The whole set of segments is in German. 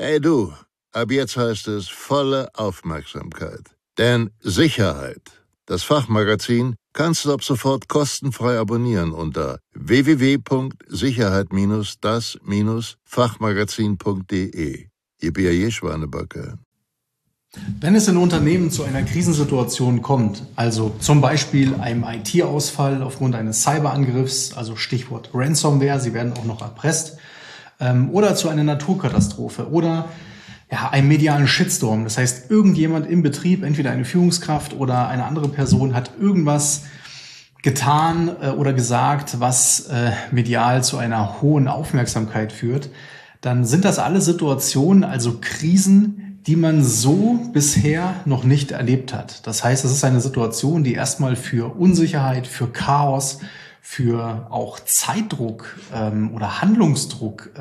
Hey du, ab jetzt heißt es volle Aufmerksamkeit. Denn Sicherheit, das Fachmagazin, kannst du ab sofort kostenfrei abonnieren unter www.sicherheit-das-fachmagazin.de. Ihr B.A.J. Schwanebacke. Wenn es in Unternehmen zu einer Krisensituation kommt, also zum Beispiel einem IT-Ausfall aufgrund eines Cyberangriffs, also Stichwort Ransomware, Sie werden auch noch erpresst, oder zu einer Naturkatastrophe oder einem medialen Shitstorm. Das heißt, irgendjemand im Betrieb, entweder eine Führungskraft oder eine andere Person, hat irgendwas getan oder gesagt, was medial zu einer hohen Aufmerksamkeit führt, dann sind das alle Situationen, also Krisen, die man so bisher noch nicht erlebt hat. Das heißt, es ist eine Situation, die erstmal für Unsicherheit, für Chaos, für auch Zeitdruck oder Handlungsdruck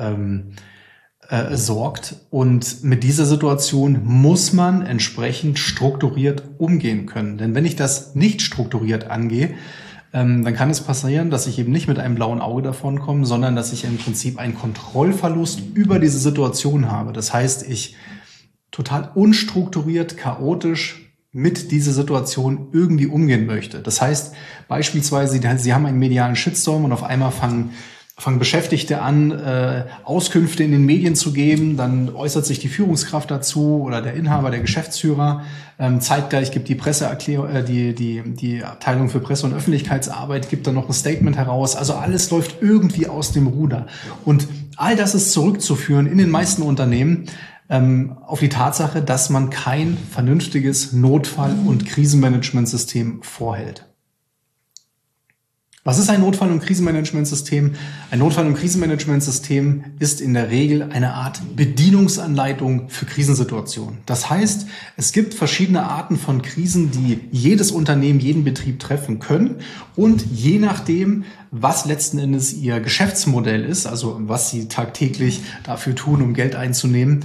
sorgt. Und mit dieser Situation muss man entsprechend strukturiert umgehen können. Denn wenn ich das nicht strukturiert angehe, dann kann es passieren, dass ich eben nicht mit einem blauen Auge davonkomme, sondern dass ich im Prinzip einen Kontrollverlust über diese Situation habe. Das heißt, ich total unstrukturiert, chaotisch mit dieser Situation irgendwie umgehen möchte. Das heißt beispielsweise, Sie haben einen medialen Shitstorm und auf einmal fangen Beschäftigte an, Auskünfte in den Medien zu geben, dann äußert sich die Führungskraft dazu oder der Inhaber, der Geschäftsführer. Zeitgleich gibt die die Abteilung für Presse- und Öffentlichkeitsarbeit gibt dann noch ein Statement heraus. Also alles läuft irgendwie aus dem Ruder. Und all das ist zurückzuführen in den meisten Unternehmen auf die Tatsache, dass man kein vernünftiges Notfall- und Krisenmanagementsystem vorhält. Was ist ein Notfall- und Krisenmanagementsystem? Ein Notfall- und Krisenmanagementsystem ist in der Regel eine Art Bedienungsanleitung für Krisensituationen. Das heißt, es gibt verschiedene Arten von Krisen, die jedes Unternehmen, jeden Betrieb treffen können. Und je nachdem, was letzten Endes ihr Geschäftsmodell ist, also was sie tagtäglich dafür tun, um Geld einzunehmen,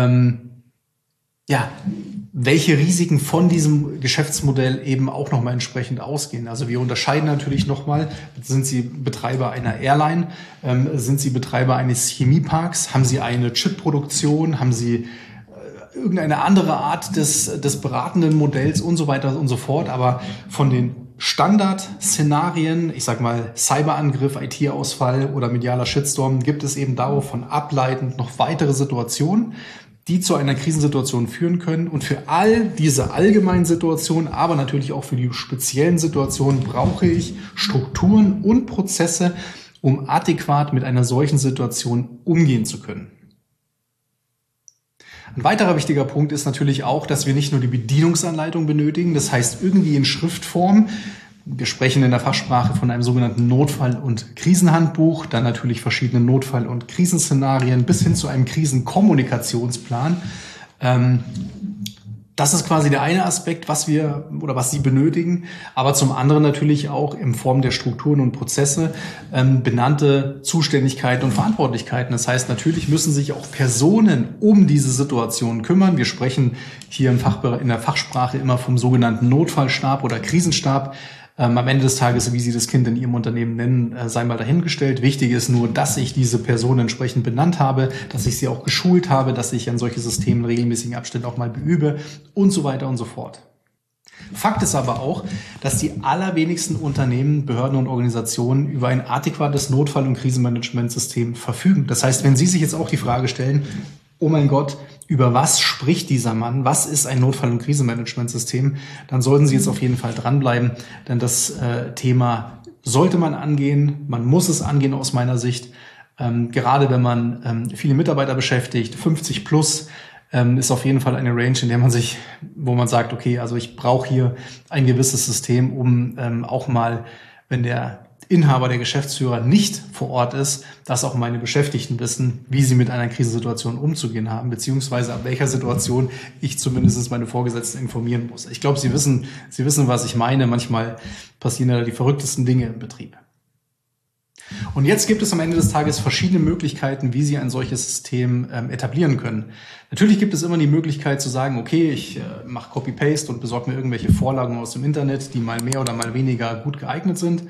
welche Risiken von diesem Geschäftsmodell eben auch nochmal entsprechend ausgehen. Also wir unterscheiden natürlich nochmal, sind Sie Betreiber einer Airline, sind Sie Betreiber eines Chemieparks, haben Sie eine Chipproduktion, haben Sie irgendeine andere Art des beratenden Modells und so weiter und so fort. Aber von den Standardszenarien, ich sag mal Cyberangriff, IT-Ausfall oder medialer Shitstorm, gibt es eben davon ableitend noch weitere Situationen, die zu einer Krisensituation führen können. Und für all diese allgemeinen Situationen, aber natürlich auch für die speziellen Situationen, brauche ich Strukturen und Prozesse, um adäquat mit einer solchen Situation umgehen zu können. Ein weiterer wichtiger Punkt ist natürlich auch, dass wir nicht nur die Bedienungsanleitung benötigen, das heißt irgendwie in Schriftform. Wir sprechen in der Fachsprache von einem sogenannten Notfall- und Krisenhandbuch, dann natürlich verschiedene Notfall- und Krisenszenarien bis hin zu einem Krisenkommunikationsplan. Das ist quasi der eine Aspekt, was Sie benötigen, aber zum anderen natürlich auch in Form der Strukturen und Prozesse benannte Zuständigkeiten und Verantwortlichkeiten. Das heißt, natürlich müssen sich auch Personen um diese Situation kümmern. Wir sprechen hier in der Fachsprache immer vom sogenannten Notfallstab oder Krisenstab. Am Ende des Tages, wie Sie das Kind in Ihrem Unternehmen nennen, sei mal dahingestellt. Wichtig ist nur, dass ich diese Person entsprechend benannt habe, dass ich sie auch geschult habe, dass ich an solche Systeme in regelmäßigen Abständen auch mal beübe und so weiter und so fort. Fakt ist aber auch, dass die allerwenigsten Unternehmen, Behörden und Organisationen über ein adäquates Notfall- und Krisenmanagementsystem verfügen. Das heißt, wenn Sie sich jetzt auch die Frage stellen, oh mein Gott, über was spricht dieser Mann? Was ist ein Notfall- und Krisenmanagementsystem? Dann sollten Sie jetzt auf jeden Fall dranbleiben, denn das Thema sollte man angehen. Man muss es angehen aus meiner Sicht. Gerade wenn man viele Mitarbeiter beschäftigt, 50 plus, ist auf jeden Fall eine Range, in der wo man sagt, okay, also ich brauche hier ein gewisses System, um auch mal, wenn der Inhaber, der Geschäftsführer nicht vor Ort ist, dass auch meine Beschäftigten wissen, wie sie mit einer Krisensituation umzugehen haben, beziehungsweise ab welcher Situation ich zumindest meine Vorgesetzten informieren muss. Ich glaube, Sie wissen, was ich meine. Manchmal passieren ja die verrücktesten Dinge im Betrieb. Und jetzt gibt es am Ende des Tages verschiedene Möglichkeiten, wie Sie ein solches System etablieren können. Natürlich gibt es immer die Möglichkeit zu sagen, okay, ich mache Copy-Paste und besorge mir irgendwelche Vorlagen aus dem Internet, die mal mehr oder mal weniger gut geeignet sind.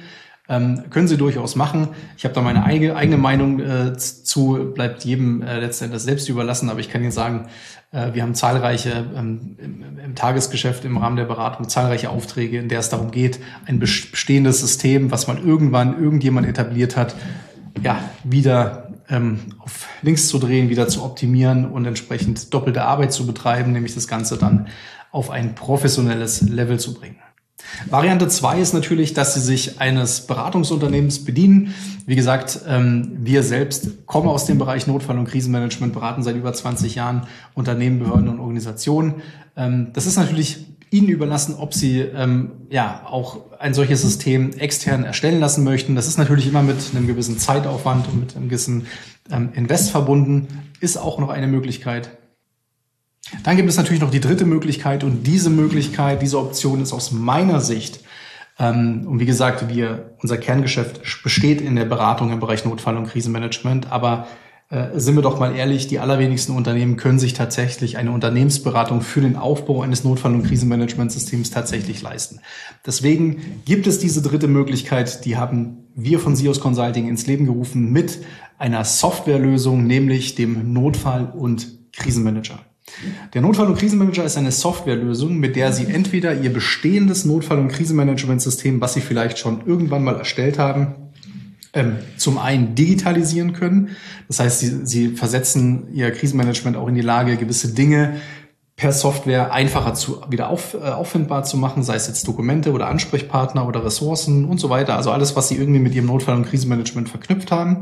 Können Sie durchaus machen. Ich habe da meine eigene Meinung zu, bleibt jedem letzten Endes selbst überlassen. Aber ich kann Ihnen sagen, wir haben zahlreiche im Tagesgeschäft, im Rahmen der Beratung, zahlreiche Aufträge, in der es darum geht, ein bestehendes System, was mal irgendjemand etabliert hat, ja, wieder auf links zu drehen, wieder zu optimieren und entsprechend doppelte Arbeit zu betreiben, nämlich das Ganze dann auf ein professionelles Level zu bringen. Variante 2 ist natürlich, dass Sie sich eines Beratungsunternehmens bedienen. Wie gesagt, wir selbst kommen aus dem Bereich Notfall- und Krisenmanagement, beraten seit über 20 Jahren Unternehmen, Behörden und Organisationen. Das ist natürlich Ihnen überlassen, ob Sie auch ein solches System extern erstellen lassen möchten. Das ist natürlich immer mit einem gewissen Zeitaufwand und mit einem gewissen Invest verbunden. Ist auch noch eine Möglichkeit. Dann gibt es natürlich noch die dritte Möglichkeit und diese Option ist aus meiner Sicht, und wie gesagt, unser Kerngeschäft besteht in der Beratung im Bereich Notfall- und Krisenmanagement, aber sind wir doch mal ehrlich, die allerwenigsten Unternehmen können sich tatsächlich eine Unternehmensberatung für den Aufbau eines Notfall- und Krisenmanagementsystems tatsächlich leisten. Deswegen gibt es diese dritte Möglichkeit, die haben wir von SIOS Consulting ins Leben gerufen mit einer Softwarelösung, nämlich dem Notfall- und Krisenmanager. Der Notfall- und Krisenmanager ist eine Softwarelösung, mit der Sie entweder Ihr bestehendes Notfall- und Krisenmanagementsystem, was Sie vielleicht schon irgendwann mal erstellt haben, zum einen digitalisieren können. Das heißt, Sie versetzen Ihr Krisenmanagement auch in die Lage, gewisse Dinge per Software einfacher wieder auffindbar zu machen, sei es jetzt Dokumente oder Ansprechpartner oder Ressourcen und so weiter. Also alles, was Sie irgendwie mit Ihrem Notfall- und Krisenmanagement verknüpft haben.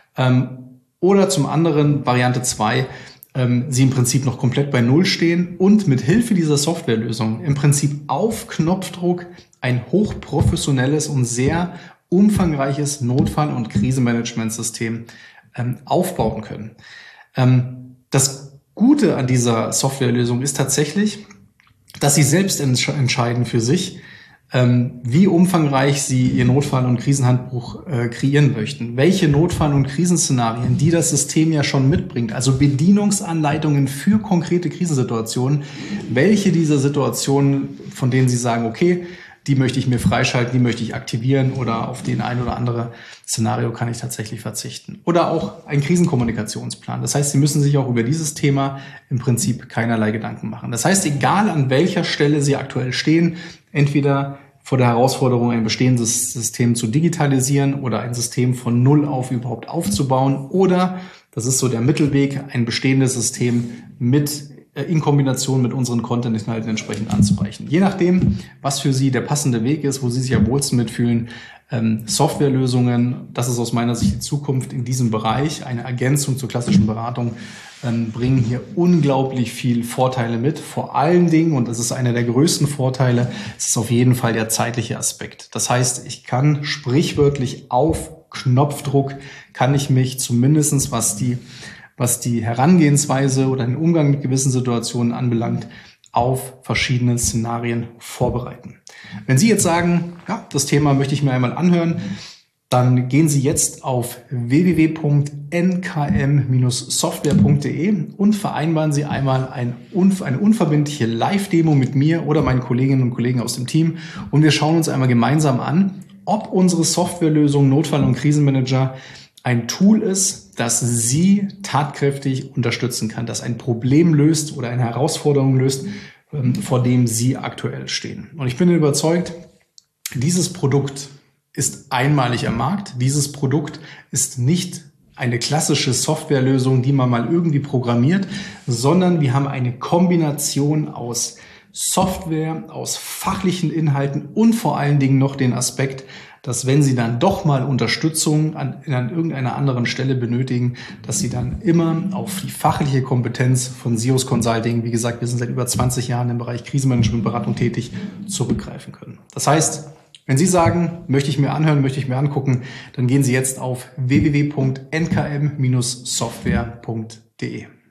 Oder zum anderen Variante 2, Sie im Prinzip noch komplett bei Null stehen und mit Hilfe dieser Softwarelösung im Prinzip auf Knopfdruck ein hochprofessionelles und sehr umfangreiches Notfall- und Krisenmanagementsystem aufbauen können. Das Gute an dieser Softwarelösung ist tatsächlich, dass Sie selbst entscheiden für sich, wie umfangreich Sie Ihr Notfall- und Krisenhandbuch kreieren möchten. Welche Notfall- und Krisenszenarien, die das System ja schon mitbringt, also Bedienungsanleitungen für konkrete Krisensituationen, welche dieser Situationen, von denen Sie sagen, okay, die möchte ich mir freischalten, die möchte ich aktivieren oder auf den ein oder andere Szenario kann ich tatsächlich verzichten. Oder auch ein Krisenkommunikationsplan. Das heißt, Sie müssen sich auch über dieses Thema im Prinzip keinerlei Gedanken machen. Das heißt, egal an welcher Stelle Sie aktuell stehen, entweder vor der Herausforderung, ein bestehendes System zu digitalisieren oder ein System von Null auf überhaupt aufzubauen oder, das ist so der Mittelweg, ein bestehendes System in Kombination mit unseren Content-Inhalten entsprechend anzureichen. Je nachdem, was für Sie der passende Weg ist, wo Sie sich am wohlsten mitfühlen, Softwarelösungen, das ist aus meiner Sicht die Zukunft in diesem Bereich, eine Ergänzung zur klassischen Beratung, bringen hier unglaublich viel Vorteile mit. Vor allen Dingen, und das ist einer der größten Vorteile, ist auf jeden Fall der zeitliche Aspekt. Das heißt, ich kann sprichwörtlich auf Knopfdruck, kann ich mich zumindestens, was die Herangehensweise oder den Umgang mit gewissen Situationen anbelangt, auf verschiedene Szenarien vorbereiten. Wenn Sie jetzt sagen, ja, das Thema möchte ich mir einmal anhören, dann gehen Sie jetzt auf www.nkm-software.de und vereinbaren Sie einmal eine unverbindliche Live-Demo mit mir oder meinen Kolleginnen und Kollegen aus dem Team und wir schauen uns einmal gemeinsam an, ob unsere Softwarelösung Notfall- und Krisenmanager ein Tool ist, das Sie tatkräftig unterstützen kann, das ein Problem löst oder eine Herausforderung löst, vor dem Sie aktuell stehen. Und ich bin überzeugt, dieses Produkt ist einmalig am Markt. Dieses Produkt ist nicht eine klassische Softwarelösung, die man mal irgendwie programmiert, sondern wir haben eine Kombination aus Software, aus fachlichen Inhalten und vor allen Dingen noch den Aspekt, dass wenn Sie dann doch mal Unterstützung an irgendeiner anderen Stelle benötigen, dass Sie dann immer auf die fachliche Kompetenz von SIOS Consulting, wie gesagt, wir sind seit über 20 Jahren im Bereich Krisenmanagementberatung tätig, zurückgreifen können. Das heißt, wenn Sie sagen, möchte ich mir anhören, möchte ich mir angucken, dann gehen Sie jetzt auf www.nkm-software.de.